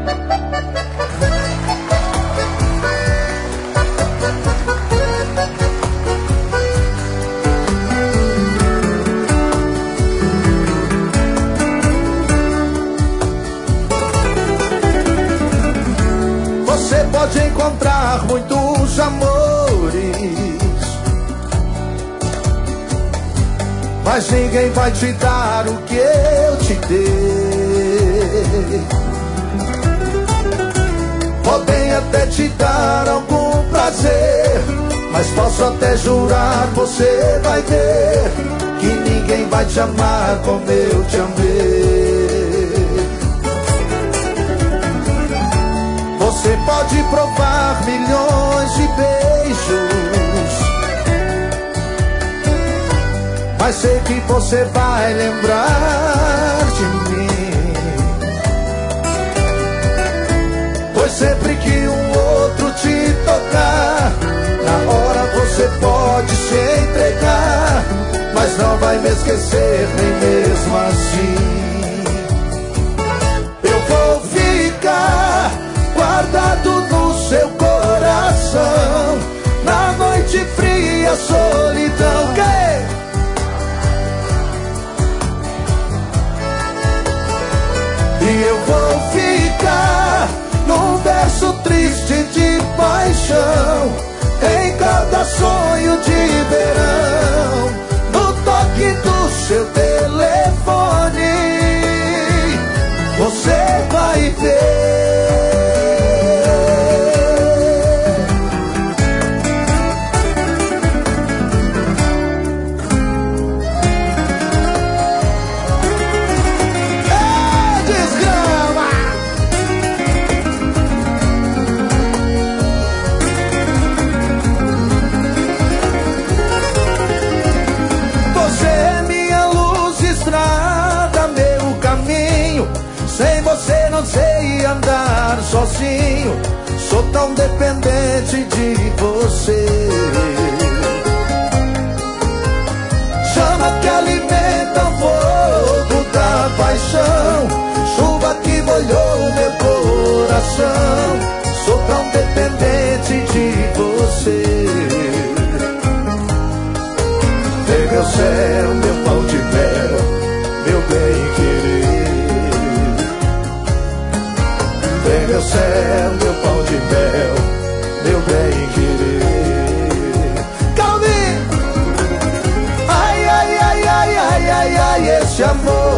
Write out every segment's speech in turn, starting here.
Você pode encontrar muitos amores, mas ninguém vai te dar o que eu te dei. Podem até te dar algum prazer, mas posso até jurar, você vai ver que ninguém vai te amar como eu te amei. Você pode provar milhões de beijos, mas sei que você vai lembrar de mim, pois sempre que um outro te tocar, na hora você pode se entregar, mas não vai me esquecer nem mesmo assim. Eu vou ficar guardado no seu coração, na noite fria, solidão. E eu vou ficar num verso triste de paixão, em cada sonho de verão, no toque do seu telefone, você vai ver. Sem você não sei andar sozinho, sou tão dependente de você. Chama que alimenta o fogo da paixão, chuva que molhou meu coração, sou tão dependente de você. Vem meu céu, meu pão de mel, meu bem querer. Vem meu céu, meu pão de mel, meu bem querer. Calvin! Ai, ai, ai, ai, ai, ai, ai, esse amor.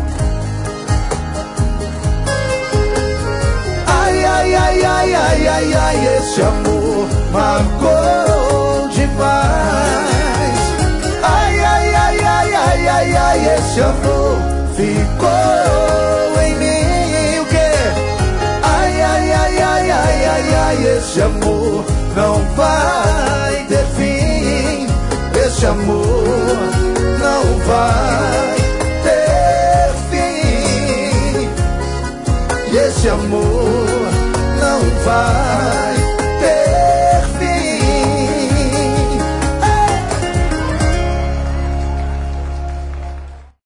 Ai, ai, ai, ai, ai, ai, ai, esse amor marcou demais. Ai, ai, ai, ai, ai, ai, ai, esse amor ficou em mim. Esse amor não vai ter fim, esse amor não vai ter fim, esse amor não vai